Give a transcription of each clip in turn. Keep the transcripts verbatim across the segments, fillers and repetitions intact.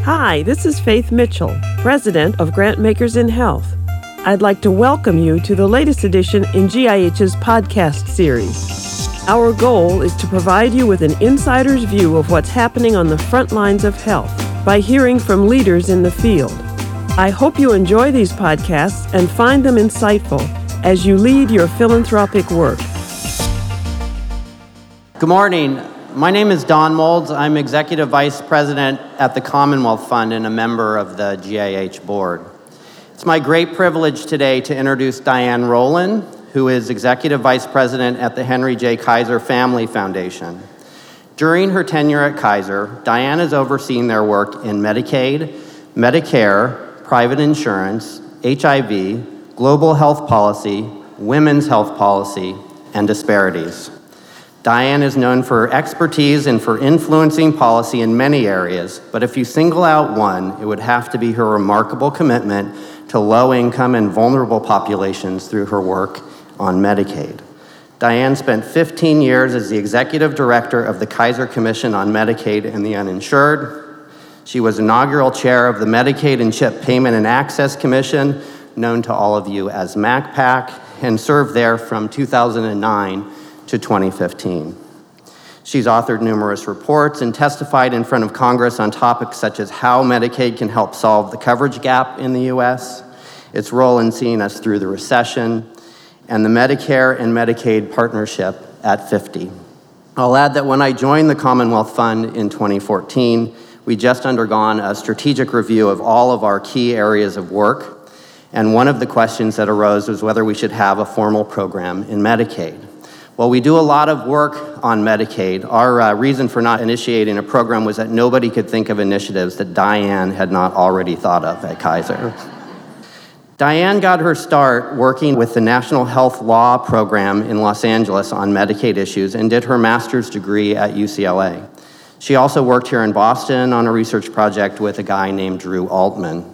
Hi, this is Faith Mitchell, President of Grantmakers in Health. I'd like to welcome you to the latest edition in G I H's podcast series. Our goal is to provide you with an insider's view of what's happening on the front lines of health by hearing from leaders in the field. I hope you enjoy these podcasts and find them insightful as you lead your philanthropic work. Good morning. My name is Don Molds. I'm Executive Vice President at the Commonwealth Fund and a member of the G I H board. It's my great privilege today to introduce Diane Rowland, who is Executive Vice President at the Henry J. Kaiser Family Foundation. During her tenure at Kaiser, Diane has overseen their work in Medicaid, Medicare, private insurance, H I V, global health policy, women's health policy, and disparities. Diane is known for her expertise and for influencing policy in many areas, but if you single out one, it would have to be her remarkable commitment to low-income and vulnerable populations through her work on Medicaid. Diane spent fifteen years as the executive director of the Kaiser Commission on Medicaid and the Uninsured. She was inaugural chair of the Medicaid and CHIP Payment and Access Commission, known to all of you as MACPAC, and served there from two thousand nine to twenty fifteen. She's authored numerous reports and testified in front of Congress on topics such as how Medicaid can help solve the coverage gap in the U S, its role in seeing us through the recession, and the Medicare and Medicaid partnership at fifty. I'll add that when I joined the Commonwealth Fund in twenty fourteen, we just undergone a strategic review of all of our key areas of work, and one of the questions that arose was whether we should have a formal program in Medicaid. While we do a lot of work on Medicaid, our uh, reason for not initiating a program was that nobody could think of initiatives that Diane had not already thought of at Kaiser. Diane got her start working with the National Health Law Program in Los Angeles on Medicaid issues and did her master's degree at U C L A. She also worked here in Boston on a research project with a guy named Drew Altman.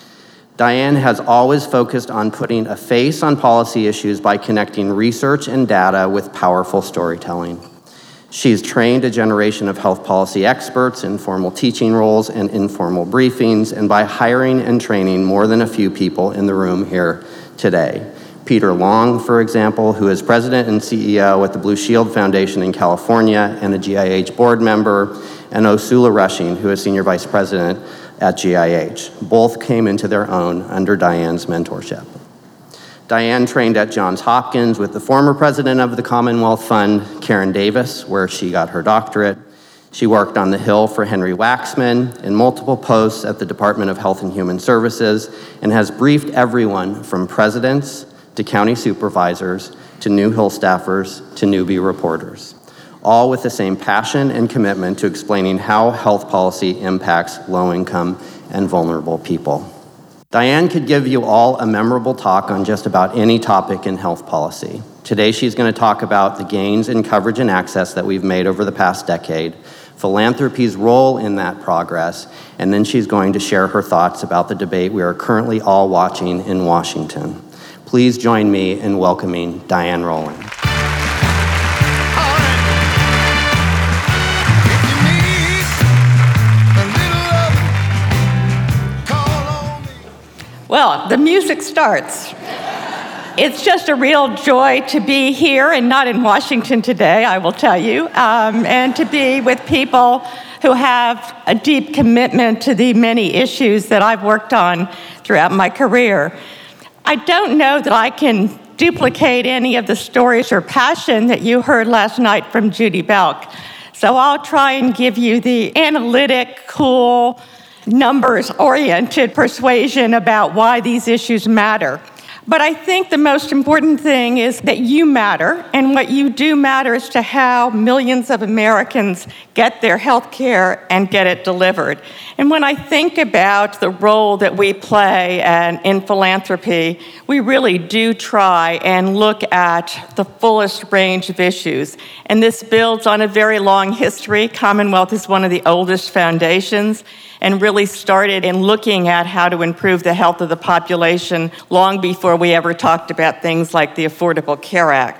Diane has always focused on putting a face on policy issues by connecting research and data with powerful storytelling. She's trained a generation of health policy experts in formal teaching roles and informal briefings, and by hiring and training more than a few people in the room here today. Peter Long, for example, who is president and C E O at the Blue Shield Foundation in California and a G I H board member, and Osula Rushing, who is senior vice president at G I H. Both came into their own under Diane's mentorship. Diane trained at Johns Hopkins with the former president of the Commonwealth Fund, Karen Davis, where she got her doctorate. She worked on the Hill for Henry Waxman in multiple posts at the Department of Health and Human Services and has briefed everyone from presidents to county supervisors to new Hill staffers to newbie reporters, all with the same passion and commitment to explaining how health policy impacts low-income and vulnerable people. Diane could give you all a memorable talk on just about any topic in health policy. Today she's going to talk about the gains in coverage and access that we've made over the past decade, philanthropy's role in that progress, and then she's going to share her thoughts about the debate we are currently all watching in Washington. Please join me in welcoming Diane Rowland. Well, the music starts. It's just a real joy to be here and not in Washington today, I will tell you, um, and to be with people who have a deep commitment to the many issues that I've worked on throughout my career. I don't know that I can duplicate any of the stories or passion that you heard last night from Judy Belk. So I'll try and give you the analytic, cool, numbers-oriented persuasion about why these issues matter. But I think the most important thing is that you matter, and what you do matters to how millions of Americans get their health care and get it delivered. And when I think about the role that we play and in philanthropy, we really do try and look at the fullest range of issues. And this builds on a very long history. Commonwealth is one of the oldest foundations, and really started in looking at how to improve the health of the population long before we ever talked about things like the Affordable Care Act.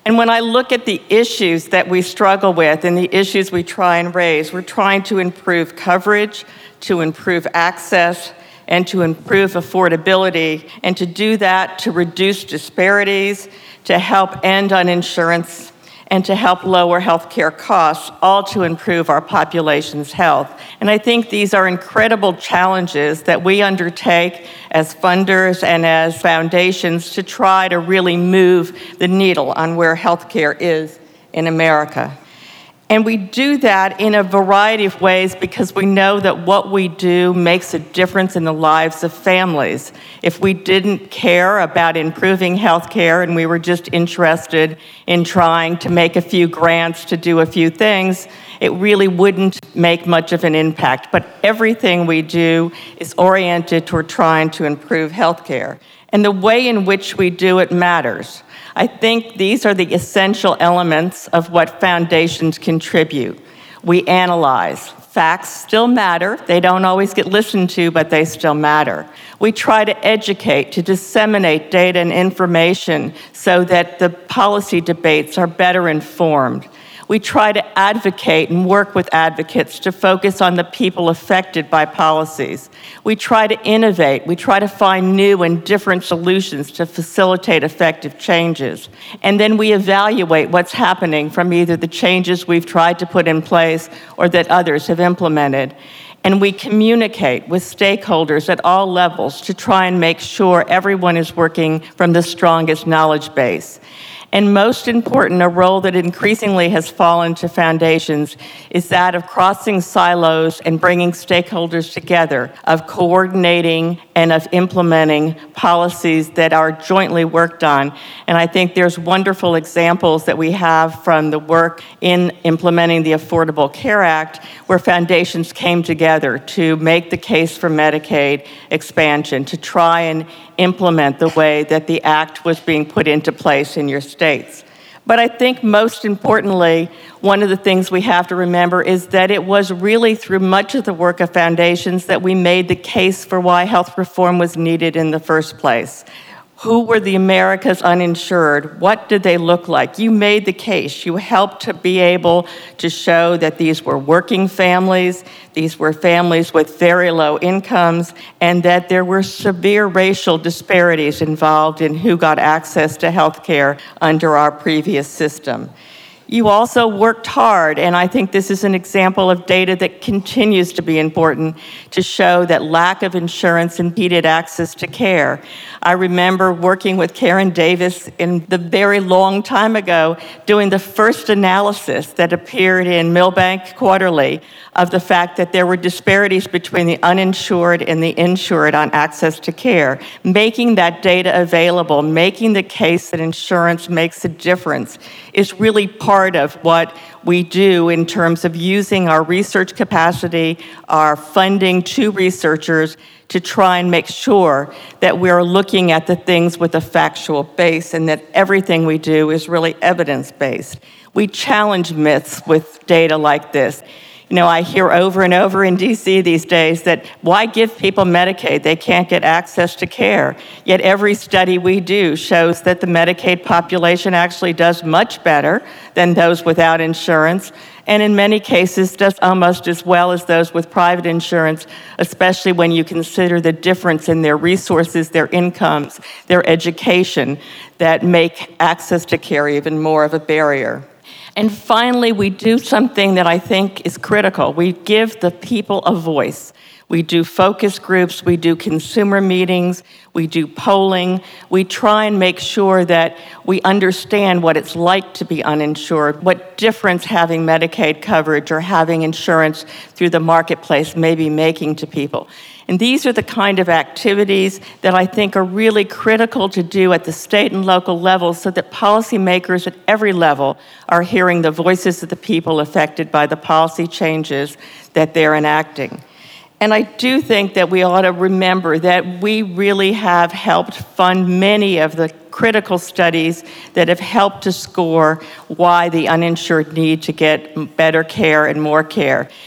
And when I look at the issues that we struggle with and the issues we try and raise, we're trying to improve coverage, to improve access, and to improve affordability, and to do that to reduce disparities, to help end uninsurance, and to help lower healthcare costs, all to improve our population's health. And I think these are incredible challenges that we undertake as funders and as foundations to try to really move the needle on where healthcare is in America. And we do that in a variety of ways because we know that what we do makes a difference in the lives of families. If we didn't care about improving health care and we were just interested in trying to make a few grants to do a few things, it really wouldn't make much of an impact. But everything we do is oriented toward trying to improve health care. And the way in which we do it matters. I think these are the essential elements of what foundations contribute. We analyze. Facts still matter. They don't always get listened to, but they still matter. We try to educate, to disseminate data and information so that the policy debates are better informed. We try to advocate and work with advocates to focus on the people affected by policies. We try to innovate. We try to find new and different solutions to facilitate effective changes. And then we evaluate what's happening from either the changes we've tried to put in place or that others have implemented. And we communicate with stakeholders at all levels to try and make sure everyone is working from the strongest knowledge base. And most important, a role that increasingly has fallen to foundations is that of crossing silos and bringing stakeholders together, of coordinating and of implementing policies that are jointly worked on. And I think there's wonderful examples that we have from the work in implementing the Affordable Care Act, where foundations came together to make the case for Medicaid expansion, to try and implement the way that the act was being put into place in your states. But I think most importantly, one of the things we have to remember is that it was really through much of the work of foundations that we made the case for why health reform was needed in the first place. Who were the America's uninsured? What did they look like? You made the case. You helped to be able to show that these were working families, these were families with very low incomes, and that there were severe racial disparities involved in who got access to health care under our previous system. You also worked hard, and I think this is an example of data that continues to be important to show that lack of insurance impeded access to care. I remember working with Karen Davis in the very long time ago, doing the first analysis that appeared in Milbank Quarterly of the fact that there were disparities between the uninsured and the insured on access to care. Making that data available, making the case that insurance makes a difference is really part of what we do in terms of using our research capacity, our funding to researchers to try and make sure that we're looking at the things with a factual base and that everything we do is really evidence-based. We challenge myths with data like this. You know, I hear over and over in D C these days that why give people Medicaid? They can't get access to care. Yet every study we do shows that the Medicaid population actually does much better than those without insurance, and in many cases does almost as well as those with private insurance, especially when you consider the difference in their resources, their incomes, their education, that make access to care even more of a barrier. And finally, we do something that I think is critical. We give the people a voice. We do focus groups, we do consumer meetings, we do polling. We try and make sure that we understand what it's like to be uninsured, what difference having Medicaid coverage or having insurance through the marketplace may be making to people. And these are the kind of activities that I think are really critical to do at the state and local level so that policymakers at every level are hearing the voices of the people affected by the policy changes that they're enacting. And I do think that we ought to remember that we really have helped fund many of the critical studies that have helped to score why the uninsured need to get better care and more care.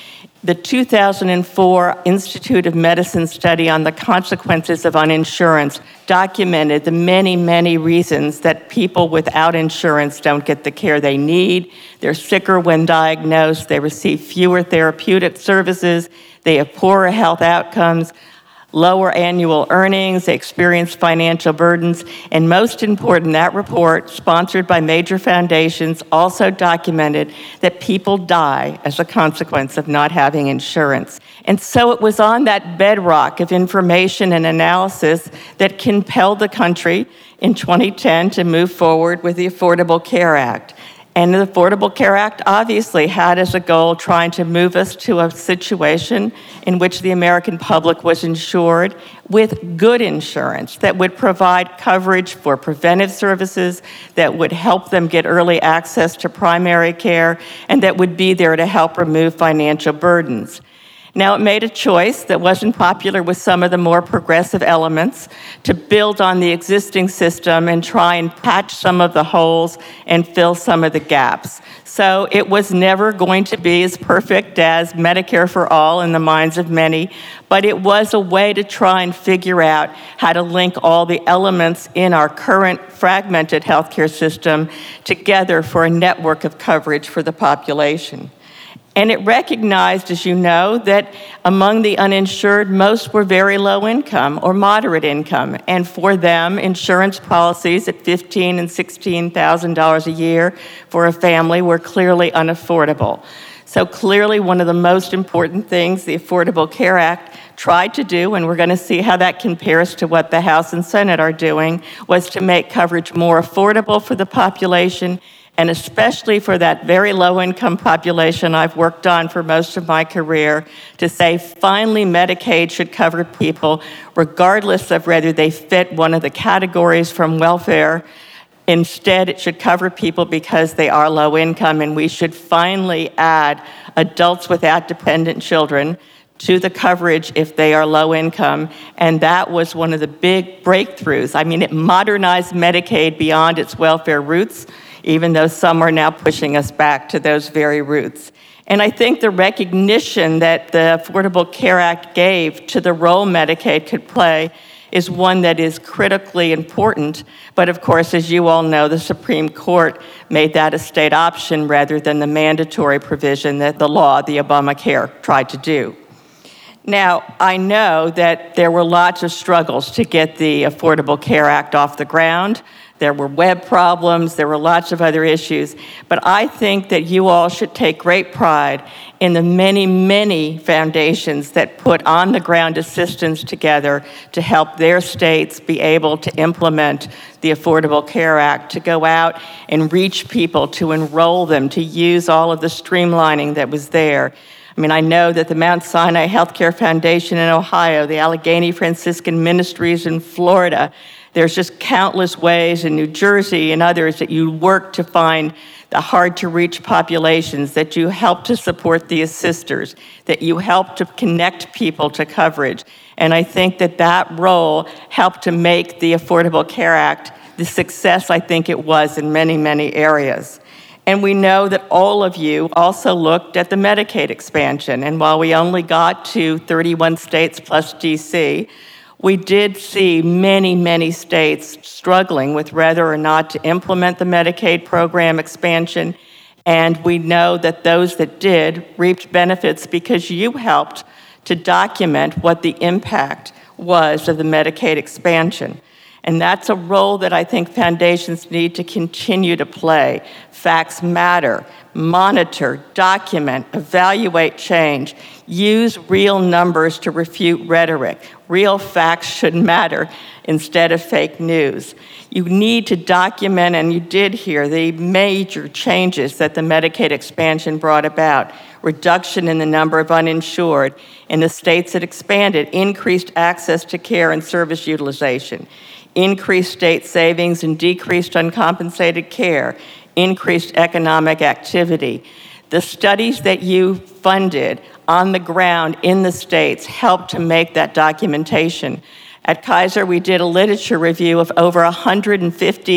The two thousand four Institute of Medicine study on the consequences of uninsurance documented the many, many reasons that people without insurance don't get the care they need. They're sicker when diagnosed, they receive fewer therapeutic services, they have poorer health outcomes, lower annual earnings, they experience financial burdens, and most important, that report, sponsored by major foundations, also documented that people die as a consequence of not having insurance. And so it was on that bedrock of information and analysis that compelled the country in twenty ten to move forward with the Affordable Care Act. And the Affordable Care Act obviously had as a goal trying to move us to a situation in which the American public was insured with good insurance that would provide coverage for preventive services, that would help them get early access to primary care, and that would be there to help remove financial burdens. Now, it made a choice that wasn't popular with some of the more progressive elements to build on the existing system and try and patch some of the holes and fill some of the gaps. So it was never going to be as perfect as Medicare for All in the minds of many, but it was a way to try and figure out how to link all the elements in our current fragmented healthcare system together for a network of coverage for the population. And it recognized, as you know, that among the uninsured, most were very low income or moderate income. And for them, insurance policies at fifteen thousand dollars and sixteen thousand dollars a year for a family were clearly unaffordable. So clearly one of the most important things the Affordable Care Act tried to do, and we're going to see how that compares to what the House and Senate are doing, was to make coverage more affordable for the population, and especially for that very low-income population I've worked on for most of my career, to say finally Medicaid should cover people regardless of whether they fit one of the categories from welfare. Instead, it should cover people because they are low income, and we should finally add adults without dependent children to the coverage if they are low income, and that was one of the big breakthroughs. I mean, it modernized Medicaid beyond its welfare roots, even though some are now pushing us back to those very roots. And I think the recognition that the Affordable Care Act gave to the role Medicaid could play is one that is critically important. But of course, as you all know, the Supreme Court made that a state option rather than the mandatory provision that the law, the Obamacare, tried to do. Now, I know that there were lots of struggles to get the Affordable Care Act off the ground. There were web problems, there were lots of other issues, but I think that you all should take great pride in the many, many foundations that put on-the-ground assistance together to help their states be able to implement the Affordable Care Act, to go out and reach people, to enroll them, to use all of the streamlining that was there. I mean, I know that the Mount Sinai Healthcare Foundation in Ohio, the Allegheny Franciscan Ministries in Florida, there's just countless ways in New Jersey and others that you work to find the hard-to-reach populations, that you help to support the assisters, that you help to connect people to coverage. And I think that that role helped to make the Affordable Care Act the success I think it was in many, many areas. And we know that all of you also looked at the Medicaid expansion. And while we only got to thirty-one states plus D C, we did see many, many states struggling with whether or not to implement the Medicaid program expansion. And we know that those that did reaped benefits because you helped to document what the impact was of the Medicaid expansion. And that's a role that I think foundations need to continue to play. Facts matter. Monitor, document, evaluate change. Use real numbers to refute rhetoric. Real facts should matter instead of fake news. You need to document, and you did here, the major changes that the Medicaid expansion brought about. Reduction in the number of uninsured. In the states that expanded, increased access to care and service utilization. Increased state savings and decreased uncompensated care. Increased economic activity. The studies that you funded on the ground in the states helped to make that documentation. At Kaiser, we did a literature review of over one hundred fifty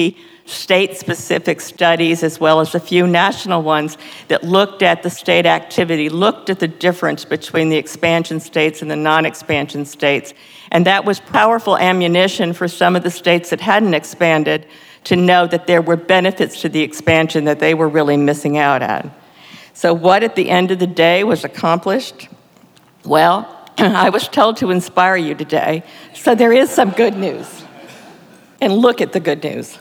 state-specific studies as well as a few national ones that looked at the state activity, looked at the difference between the expansion states and the non-expansion states. And that was powerful ammunition for some of the states that hadn't expanded to know that there were benefits to the expansion that they were really missing out on. So what at the end of the day was accomplished? Well, I was told to inspire you today, so there is some good news. And look at the good news.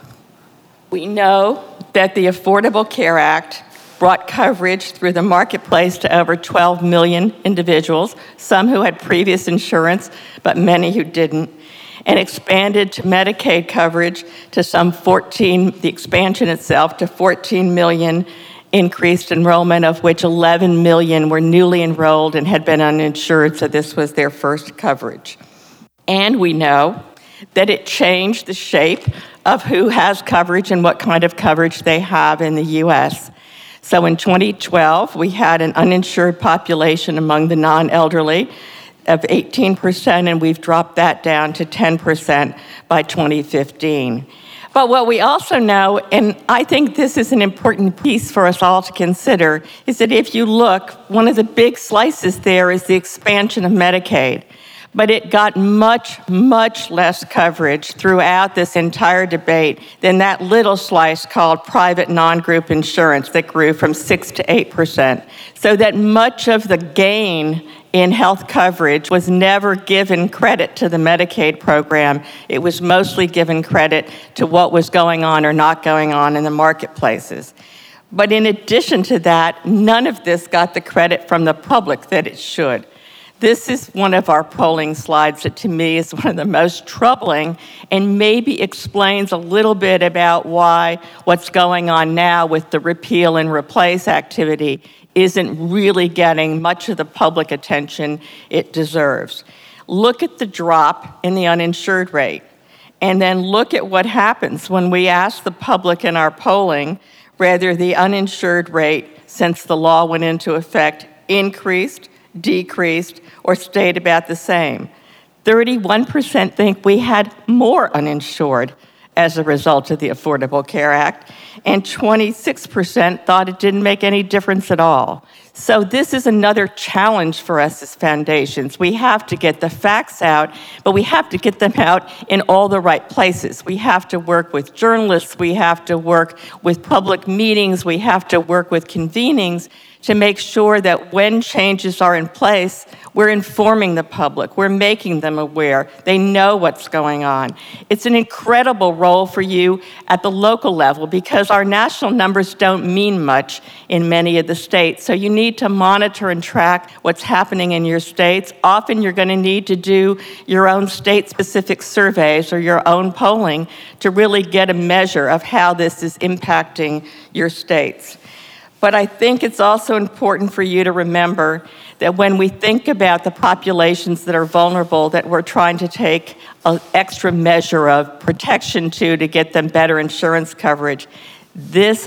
We know that the Affordable Care Act brought coverage through the marketplace to over twelve million individuals, some who had previous insurance, but many who didn't, and expanded to Medicaid coverage to some fourteen, the expansion itself to fourteen million increased enrollment, of which eleven million were newly enrolled and had been uninsured, so this was their first coverage. And we know that it changed the shape of who has coverage and what kind of coverage they have in the U S. So in twenty twelve, we had an uninsured population among the non-elderly of eighteen percent, and we've dropped that down to ten percent by twenty fifteen. But what we also know, and I think this is an important piece for us all to consider, is that if you look, one of the big slices there is the expansion of Medicaid. But it got much, much less coverage throughout this entire debate than that little slice called private non-group insurance that grew from six to eight percent. So that much of the gain in health coverage was never given credit to the Medicaid program. It was mostly given credit to what was going on or not going on in the marketplaces. But in addition to that, none of this got the credit from the public that it should. This is one of our polling slides that to me is one of the most troubling and maybe explains a little bit about why what's going on now with the repeal and replace activity isn't really getting much of the public attention it deserves. Look at the drop in the uninsured rate, and then look at what happens when we ask the public in our polling whether the uninsured rate since the law went into effect increased, decreased, or stayed about the same. thirty-one percent think we had more uninsured as a result of the Affordable Care Act, and twenty-six percent thought it didn't make any difference at all. So this is another challenge for us as foundations. We have to get the facts out, but we have to get them out in all the right places. We have to work with journalists, we have to work with public meetings, we have to work with convenings to make sure that when changes are in place, we're informing the public, we're making them aware, they know what's going on. It's an incredible role for you at the local level because our national numbers don't mean much in many of the states, so you need to monitor and track what's happening in your states. Often you're going to need to do your own state-specific surveys or your own polling to really get a measure of how this is impacting your states. But I think it's also important for you to remember that when we think about the populations that are vulnerable, that we're trying to take an extra measure of protection to to get them better insurance coverage, this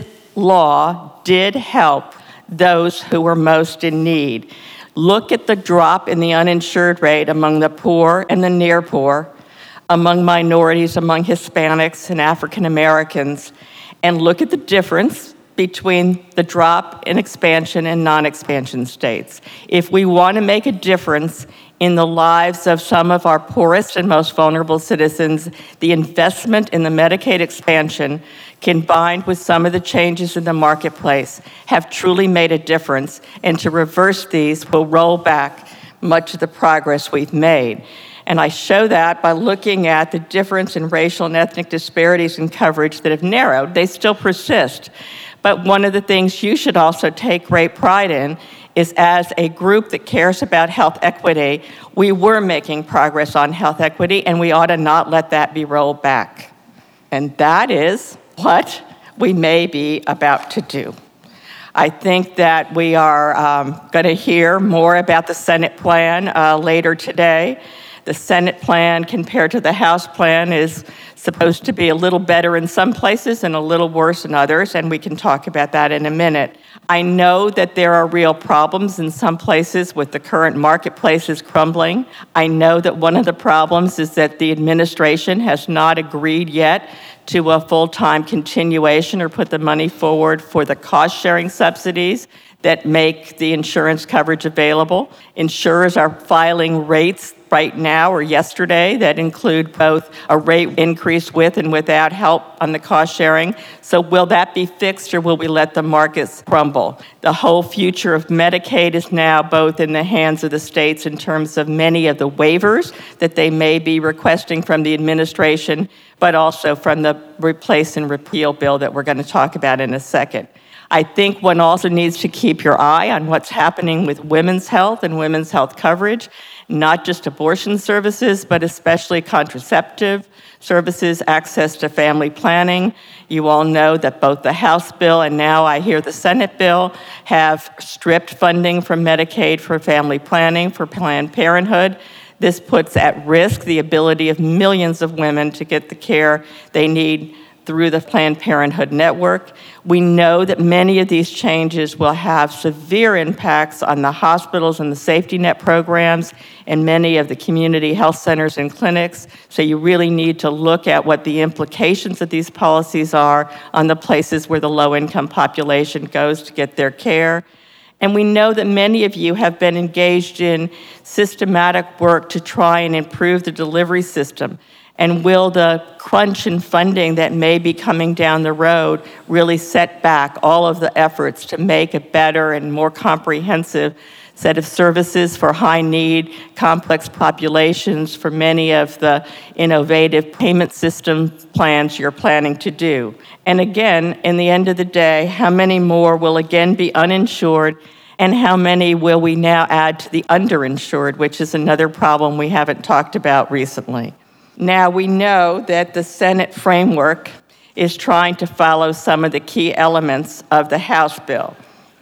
law did help those who were most in need. Look at the drop in the uninsured rate among the poor and the near poor, among minorities, among Hispanics and African Americans, and look at the difference between the drop in expansion and non-expansion states. If we want to make a difference in the lives of some of our poorest and most vulnerable citizens, the investment in the Medicaid expansion, combined with some of the changes in the marketplace, have truly made a difference, and to reverse these will roll back much of the progress we've made. And I show that by looking at the difference in racial and ethnic disparities in coverage that have narrowed. They still persist. But one of the things you should also take great pride in is as a group that cares about health equity, we were making progress on health equity, and we ought to not let that be rolled back. And that is what we may be about to do. I think that we are um, going to hear more about the Senate plan uh, later today. The Senate plan compared to the House plan is supposed to be a little better in some places and a little worse in others, and we can talk about that in a minute. I know that there are real problems in some places with the current marketplaces crumbling. I know that one of the problems is that the administration has not agreed yet to a full-time continuation or put the money forward for the cost-sharing subsidies that make the insurance coverage available. Insurers are filing rates right now or yesterday that include both a rate increase with and without help on the cost sharing. So will that be fixed or will we let the markets crumble? The whole future of Medicaid is now both in the hands of the states in terms of many of the waivers that they may be requesting from the administration, but also from the replace and repeal bill that we're going to talk about in a second. I think one also needs to keep your eye on what's happening with women's health and women's health coverage, not just abortion services, but especially contraceptive services, access to family planning. You all know that both the House bill and now I hear the Senate bill have stripped funding from Medicaid for family planning, for Planned Parenthood. This puts at risk the ability of millions of women to get the care they need through the Planned Parenthood network. We know that many of these changes will have severe impacts on the hospitals and the safety net programs and many of the community health centers and clinics. So you really need to look at what the implications of these policies are on the places where the low-income population goes to get their care. And we know that many of you have been engaged in systematic work to try and improve the delivery system. And will the crunch in funding that may be coming down the road really set back all of the efforts to make a better and more comprehensive set of services for high-need, complex populations for many of the innovative payment system plans you're planning to do? And again, in the end of the day, how many more will again be uninsured, and how many will we now add to the underinsured, which is another problem we haven't talked about recently? Now, we know that the Senate framework is trying to follow some of the key elements of the House bill.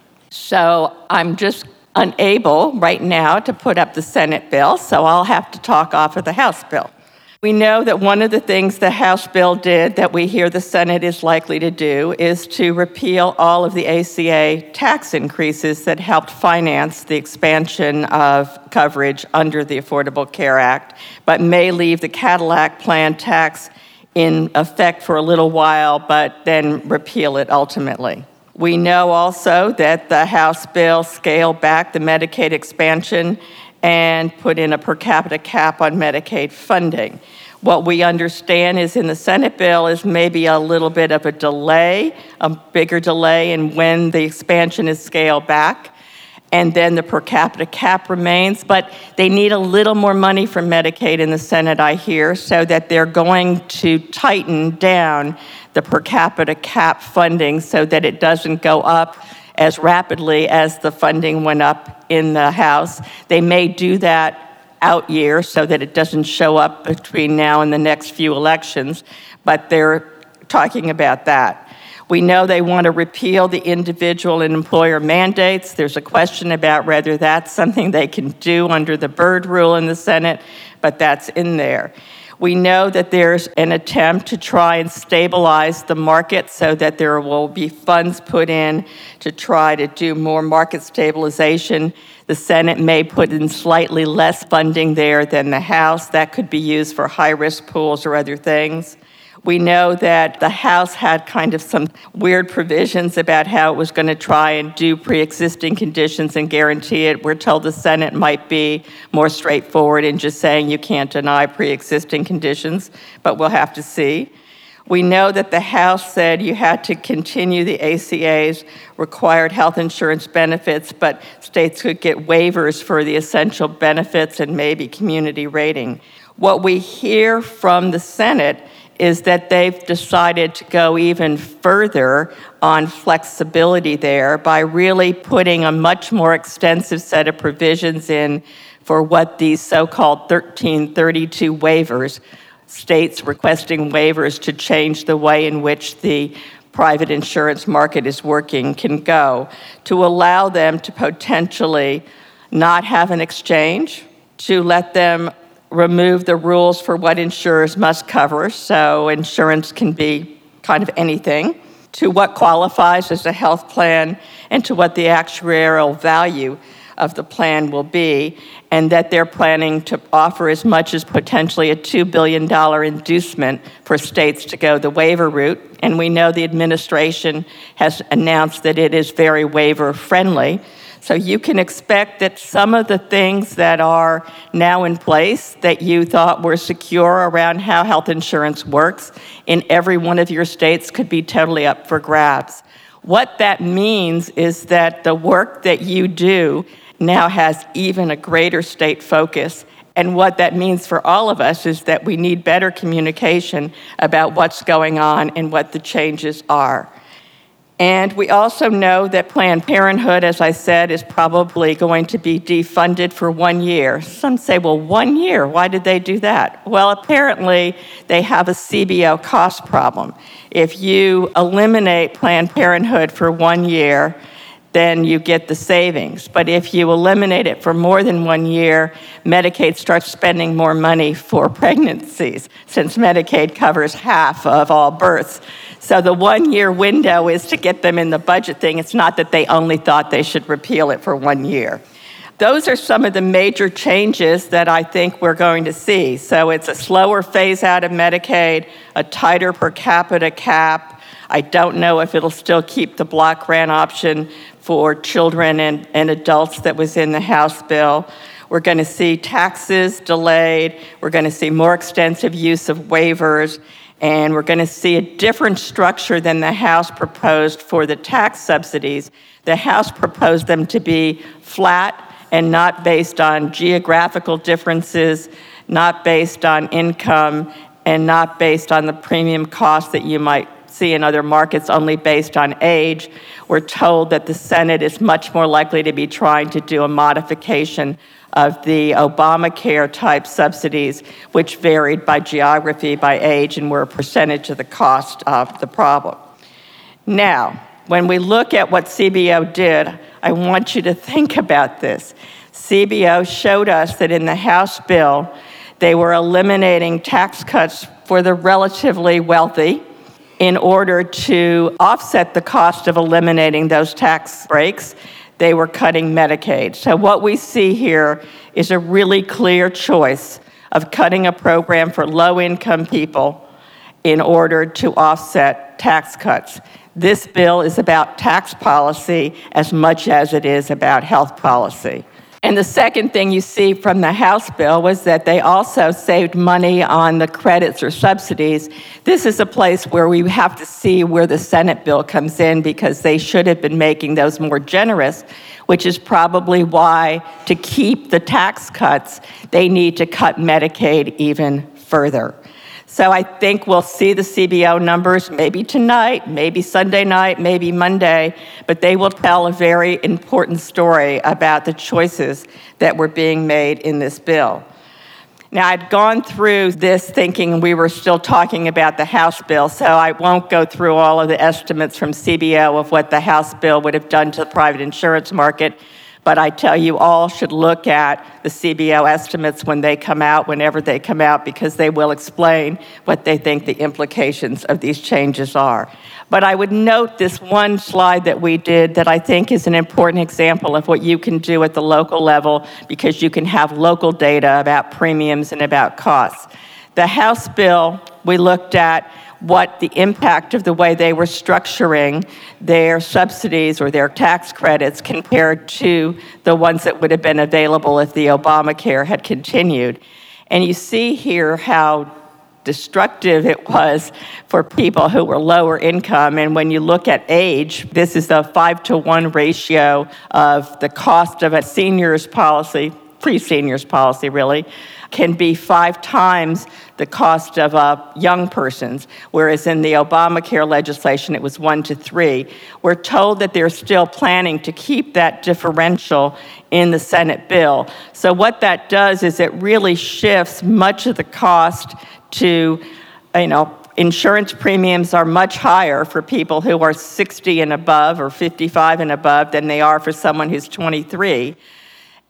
So I'm just unable right now to put up the Senate bill, so I'll have to talk off of the House bill. We know that one of the things the House bill did that we hear the Senate is likely to do is to repeal all of the A C A tax increases that helped finance the expansion of coverage under the Affordable Care Act, but may leave the Cadillac plan tax in effect for a little while, but then repeal it ultimately. We know also that the House bill scaled back the Medicaid expansion and put in a per capita cap on Medicaid funding. What we understand is in the Senate bill is maybe a little bit of a delay, a bigger delay in when the expansion is scaled back, and then the per capita cap remains, but they need a little more money from Medicaid in the Senate, I hear, so that they're going to tighten down the per capita cap funding so that it doesn't go up as rapidly as the funding went up in the House. They may do that out year so that it doesn't show up between now and the next few elections, but they're talking about that. We know they want to repeal the individual and employer mandates. There's a question about whether that's something they can do under the Byrd rule in the Senate, but that's in there. We know that there's an attempt to try and stabilize the market so that there will be funds put in to try to do more market stabilization. The Senate may put in slightly less funding there than the House. That could be used for high-risk pools or other things. We know that the House had kind of some weird provisions about how it was going to try and do pre-existing conditions and guarantee it. We're told the Senate might be more straightforward in just saying you can't deny pre-existing conditions, but we'll have to see. We know that the House said you had to continue the A C A's required health insurance benefits, but states could get waivers for the essential benefits and maybe community rating. What we hear from the Senate is that they've decided to go even further on flexibility there by really putting a much more extensive set of provisions in for what these so-called thirteen thirty-two waivers, states requesting waivers to change the way in which the private insurance market is working can go, to allow them to potentially not have an exchange, to let them remove the rules for what insurers must cover, so insurance can be kind of anything, to what qualifies as a health plan, and to what the actuarial value of the plan will be, and that they're planning to offer as much as potentially a two billion dollars inducement for states to go the waiver route. And we know the administration has announced that it is very waiver-friendly. So you can expect that some of the things that are now in place that you thought were secure around how health insurance works in every one of your states could be totally up for grabs. What that means is that the work that you do now has even a greater state focus. And what that means for all of us is that we need better communication about what's going on and what the changes are. And we also know that Planned Parenthood, as I said, is probably going to be defunded for one year. Some say, well, one year, why did they do that? Well, apparently they have a C B O cost problem. If you eliminate Planned Parenthood for one year, then you get the savings. But if you eliminate it for more than one year, Medicaid starts spending more money for pregnancies, since Medicaid covers half of all births. So the one-year window is to get them in the budget thing. It's not that they only thought they should repeal it for one year. Those are some of the major changes that I think we're going to see. So it's a slower phase out of Medicaid, a tighter per capita cap. I don't know if it'll still keep the block grant option for children and, and adults that was in the House bill. We're going to see taxes delayed. We're going to see more extensive use of waivers. And we're going to see a different structure than the House proposed for the tax subsidies. The House proposed them to be flat and not based on geographical differences, not based on income, and not based on the premium cost that you might see in other markets, only based on age. We're told that the Senate is much more likely to be trying to do a modification of the Obamacare-type subsidies, which varied by geography, by age, and were a percentage of the cost of the problem. Now, when we look at what C B O did, I want you to think about this. C B O showed us that in the House bill, they were eliminating tax cuts for the relatively wealthy in order to offset the cost of eliminating those tax breaks. They were cutting Medicaid. So what we see here is a really clear choice of cutting a program for low-income people in order to offset tax cuts. This bill is about tax policy as much as it is about health policy. And the second thing you see from the House bill was that they also saved money on the credits or subsidies. This is a place where we have to see where the Senate bill comes in, because they should have been making those more generous, which is probably why, to keep the tax cuts, they need to cut Medicaid even further. So I think we'll see the C B O numbers maybe tonight, maybe Sunday night, maybe Monday, but they will tell a very important story about the choices that were being made in this bill. Now, I'd gone through this thinking we were still talking about the House bill, so I won't go through all of the estimates from C B O of what the House bill would have done to the private insurance market. But I tell you all should look at the C B O estimates when they come out, whenever they come out, because they will explain what they think the implications of these changes are. But I would note this one slide that we did that I think is an important example of what you can do at the local level, because you can have local data about premiums and about costs. The House bill, we looked at what the impact of the way they were structuring their subsidies or their tax credits compared to the ones that would have been available if the Obamacare had continued. And you see here how destructive it was for people who were lower income. And when you look at age, this is a five to one ratio of the cost of a seniors policy, pre-seniors policy really, can be five times the cost of a young person's, whereas in the Obamacare legislation, it was one to three. We're told that they're still planning to keep that differential in the Senate bill. So what that does is it really shifts much of the cost to, you know, insurance premiums are much higher for people who are sixty and above or fifty-five and above than they are for someone who's twenty-three.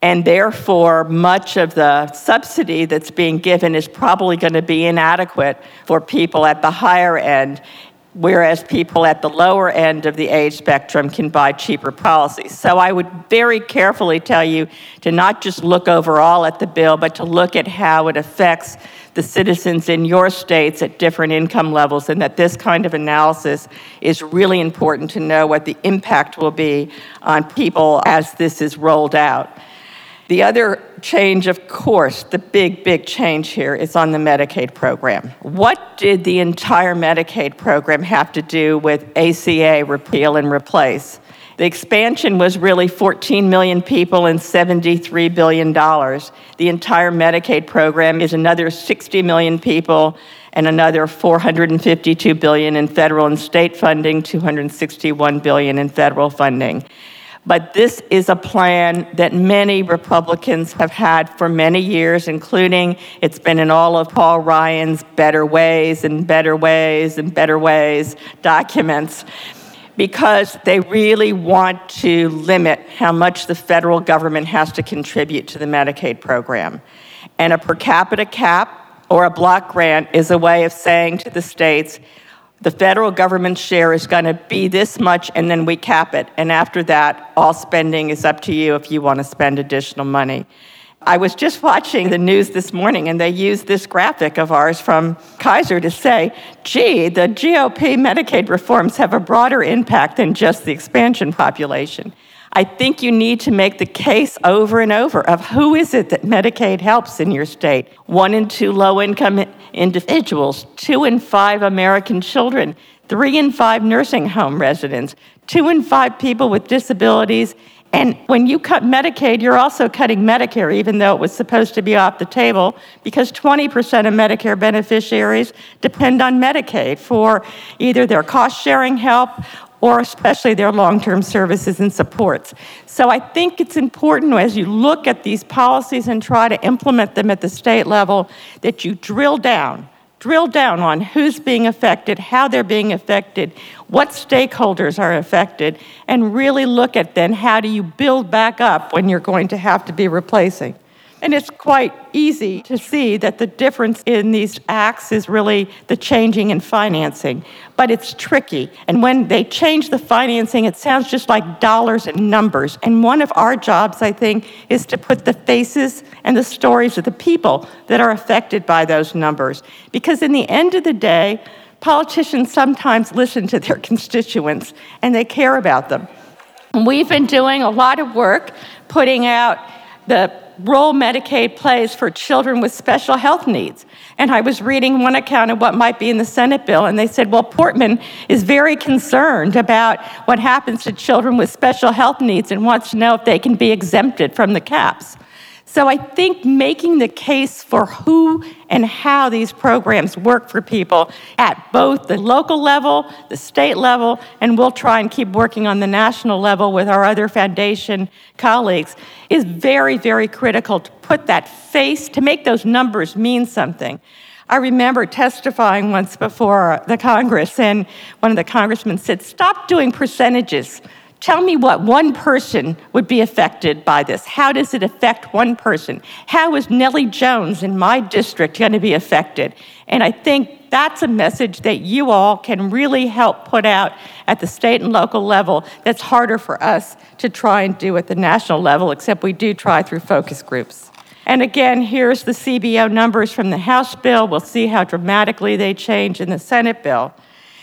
And therefore, much of the subsidy that's being given is probably going to be inadequate for people at the higher end, whereas people at the lower end of the age spectrum can buy cheaper policies. So I would very carefully tell you to not just look overall at the bill, but to look at how it affects the citizens in your states at different income levels, and that this kind of analysis is really important to know what the impact will be on people as this is rolled out. The other change, of course, the big, big change here is on the Medicaid program. What did the entire Medicaid program have to do with A C A repeal and replace? The expansion was really fourteen million people and seventy-three billion dollars. The entire Medicaid program is another sixty million people and another four hundred fifty-two billion dollars in federal and state funding, two hundred sixty-one billion dollars in federal funding. But this is a plan that many Republicans have had for many years, including it's been in all of Paul Ryan's Better Ways and Better Ways and Better Ways documents, because they really want to limit how much the federal government has to contribute to the Medicaid program. And a per capita cap or a block grant is a way of saying to the states, the federal government's share is going to be this much, and then we cap it. And after that, all spending is up to you if you want to spend additional money. I was just watching the news this morning, and they used this graphic of ours from Kaiser to say, gee, the G O P Medicaid reforms have a broader impact than just the expansion population. I think you need to make the case over and over of who is it that Medicaid helps in your state. One in two low-income individuals, two in five American children, three in five nursing home residents, two in five people with disabilities. And when you cut Medicaid, you're also cutting Medicare, even though it was supposed to be off the table, because twenty percent of Medicare beneficiaries depend on Medicaid for either their cost-sharing help or especially their long-term services and supports. So I think it's important as you look at these policies and try to implement them at the state level that you drill down, drill down on who's being affected, how they're being affected, what stakeholders are affected, and really look at then how do you build back up when you're going to have to be replacing. And it's quite easy to see that the difference in these acts is really the changing in financing. But it's tricky. And when they change the financing, it sounds just like dollars and numbers. And one of our jobs, I think, is to put the faces and the stories of the people that are affected by those numbers. Because in the end of the day, politicians sometimes listen to their constituents and they care about them. And we've been doing a lot of work putting out the role Medicaid plays for children with special health needs. And I was reading one account of what might be in the Senate bill, and they said, well, Portman is very concerned about what happens to children with special health needs and wants to know if they can be exempted from the caps. So I think making the case for who and how these programs work for people at both the local level, the state level, and we'll try and keep working on the national level with our other foundation colleagues, is very, very critical to put that face, to make those numbers mean something. I remember testifying once before the Congress, and one of the congressmen said, stop doing percentages. Tell me what one person would be affected by this. How does it affect one person? How is Nellie Jones in my district going to be affected? And I think that's a message that you all can really help put out at the state and local level that's harder for us to try and do at the national level, except we do try through focus groups. And again, here's the C B O numbers from the House bill. We'll see how dramatically they change in the Senate bill.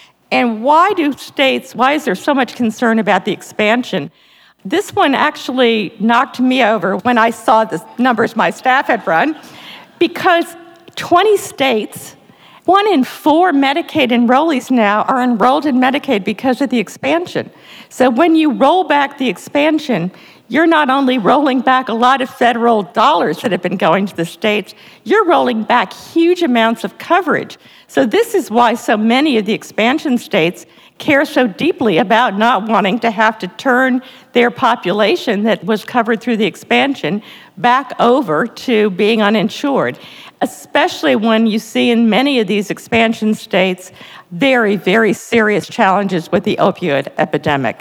And why do states, why is there so much concern about the expansion? This one actually knocked me over when I saw the numbers my staff had run, because twenty states, one in four Medicaid enrollees now are enrolled in Medicaid because of the expansion. So when you roll back the expansion, you're not only rolling back a lot of federal dollars that have been going to the states, you're rolling back huge amounts of coverage. So this is why so many of the expansion states care so deeply about not wanting to have to turn their population that was covered through the expansion back over to being uninsured, especially when you see in many of these expansion states very, very serious challenges with the opioid epidemic.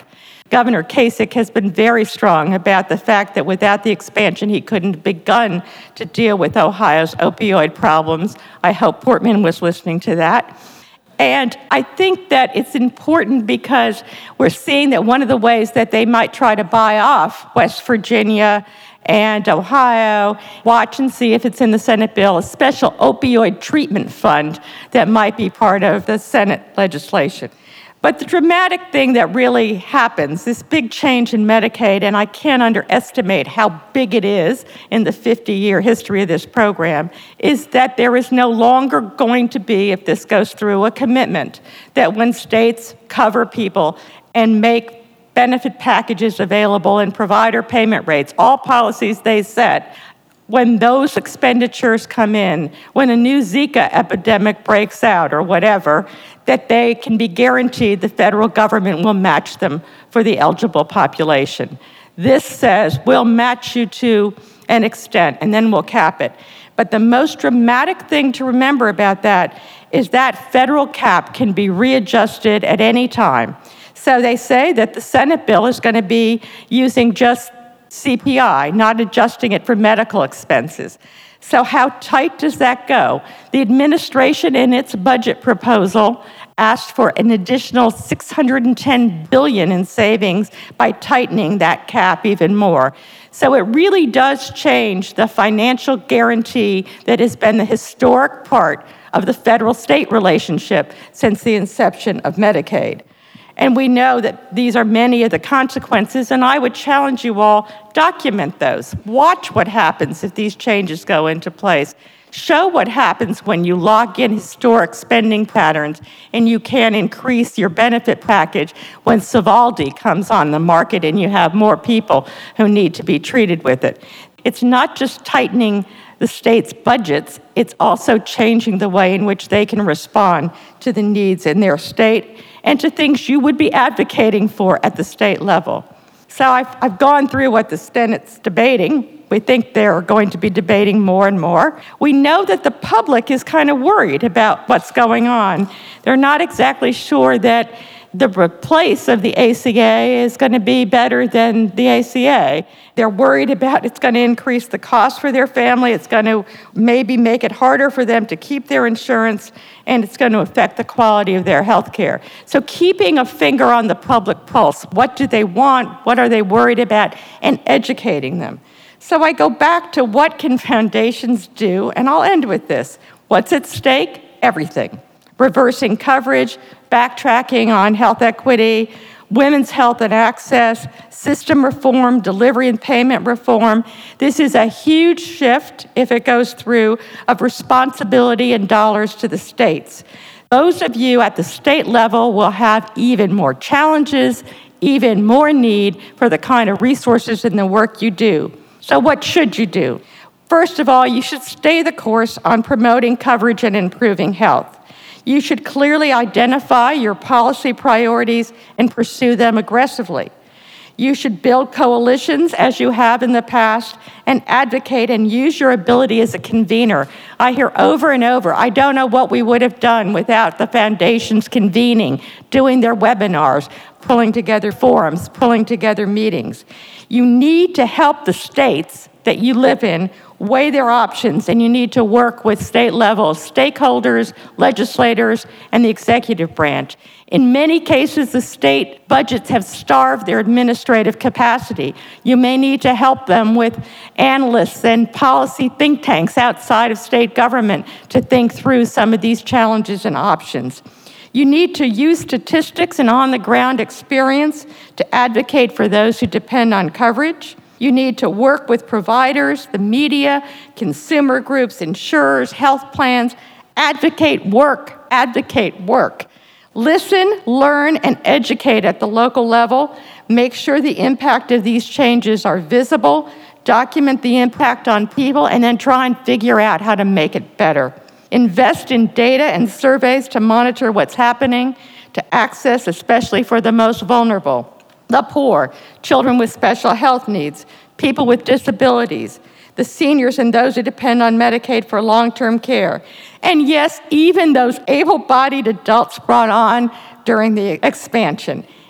Governor Kasich has been very strong about the fact that without the expansion, he couldn't have begun to deal with Ohio's opioid problems. I hope Portman was listening to that. And I think that it's important because we're seeing that one of the ways that they might try to buy off West Virginia and Ohio, watch and see if it's in the Senate bill, a special opioid treatment fund that might be part of the Senate legislation. But the dramatic thing that really happens, this big change in Medicaid, and I can't underestimate how big it is in the fifty-year history of this program, is that there is no longer going to be, if this goes through, a commitment that when states cover people and make benefit packages available and provider payment rates, all policies they set, when those expenditures come in, when a new Zika epidemic breaks out or whatever, that they can be guaranteed the federal government will match them for the eligible population. This says we'll match you to an extent, and then we'll cap it. But the most dramatic thing to remember about that is that federal cap can be readjusted at any time. So they say that the Senate bill is going to be using just C P I, not adjusting it for medical expenses. So how tight does that go? The administration in its budget proposal asked for an additional six hundred ten billion dollars in savings by tightening that cap even more. So it really does change the financial guarantee that has been the historic part of the federal-state relationship since the inception of Medicaid. And we know that these are many of the consequences, and I would challenge you all, document those. Watch what happens if these changes go into place. Show what happens when you lock in historic spending patterns and you can increase your benefit package when Sovaldi comes on the market and you have more people who need to be treated with it. It's not just tightening the state's budgets, it's also changing the way in which they can respond to the needs in their state and to things you would be advocating for at the state level. So I've, I've gone through what the Senate's debating. We think they're going to be debating more and more. We know that the public is kind of worried about what's going on. They're not exactly sure that the replace of the A C A is going to be better than the A C A. They're worried about it's going to increase the cost for their family, it's going to maybe make it harder for them to keep their insurance, and it's going to affect the quality of their health care. So keeping a finger on the public pulse, what do they want, what are they worried about, and educating them. So I go back to what can foundations do, and I'll end with this. What's at stake? Everything. Reversing coverage, backtracking on health equity, women's health and access, system reform, delivery and payment reform. This is a huge shift, if it goes through, of responsibility and dollars to the states. Those of you at the state level will have even more challenges, even more need for the kind of resources in the work you do. So what should you do? First of all, you should stay the course on promoting coverage and improving health. You should clearly identify your policy priorities and pursue them aggressively. You should build coalitions, as you have in the past, and advocate and use your ability as a convener. I hear over and over, I don't know what we would have done without the foundations convening, doing their webinars, pulling together forums, pulling together meetings. You need to help the states that you live in weigh their options, and you need to work with state-level stakeholders, legislators, and the executive branch. In many cases, the state budgets have starved their administrative capacity. You may need to help them with analysts and policy think tanks outside of state government to think through some of these challenges and options. You need to use statistics and on-the-ground experience to advocate for those who depend on coverage. You need to work with providers, the media, consumer groups, insurers, health plans. Advocate work, advocate work. Listen, learn, and educate at the local level. Make sure the impact of these changes are visible. Document the impact on people, and then try and figure out how to make it better. Invest in data and surveys to monitor what's happening, to access, especially for the most vulnerable. The poor, children with special health needs, people with disabilities, the seniors and those who depend on Medicaid for long-term care. And yes, even those able-bodied adults brought on during the expansion.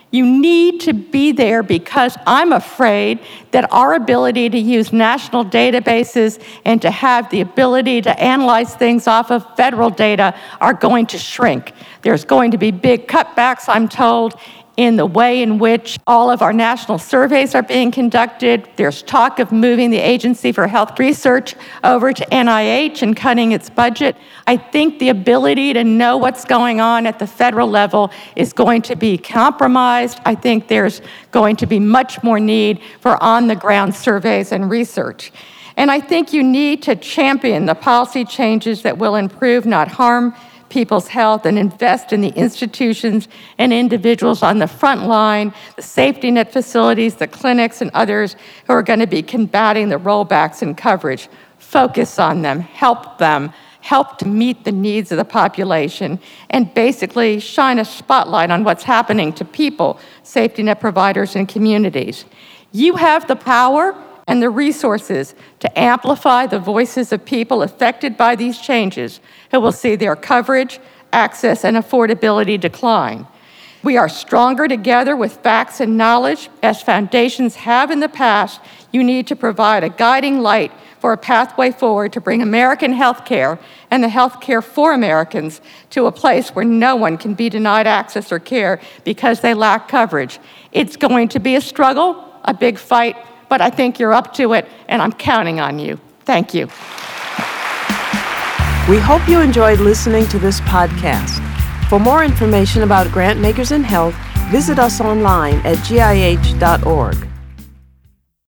You need to be there because I'm afraid that our ability to use national databases and to have the ability to analyze things off of federal data are going to shrink. There's going to be big cutbacks, I'm told, in the way in which all of our national surveys are being conducted. There's talk of moving the Agency for Health Research over to N I H and cutting its budget. I think the ability to know what's going on at the federal level is going to be compromised. I think there's going to be much more need for on-the-ground surveys and research. And I think you need to champion the policy changes that will improve, not harm, people's health and invest in the institutions and individuals on the front line, the safety net facilities, the clinics, and others who are going to be combating the rollbacks in coverage. Focus on them, help them, help to meet the needs of the population, and basically shine a spotlight on what's happening to people, safety net providers, and communities. You have the power and the resources to amplify the voices of people affected by these changes who will see their coverage, access, and affordability decline. We are stronger together with facts and knowledge, as foundations have in the past. You need to provide a guiding light for a pathway forward to bring American healthcare and the healthcare for Americans to a place where no one can be denied access or care because they lack coverage. It's going to be a struggle, a big fight, but I think you're up to it, and I'm counting on you. Thank you. We hope you enjoyed listening to this podcast. For more information about grant makers in health, visit us online at G I H dot org.